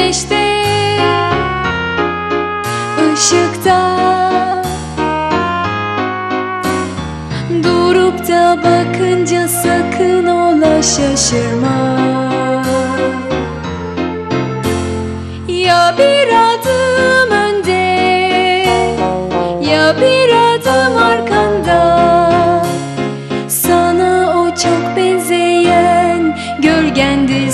güneşte, ışıkta. Durup da bakınca sakın ola şaşırma. Ya bir adım önde, ya bir adım arkanda, sana o çok benzeyen gölgendir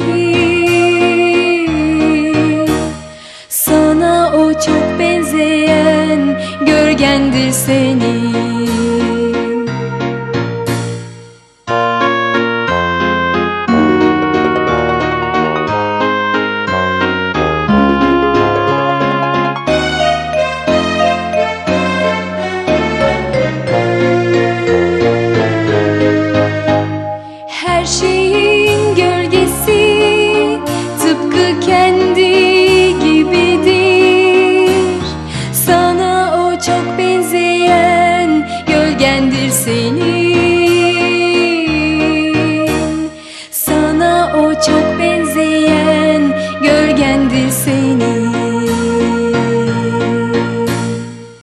senin. Sana o çok benzeyen gölgendir senin.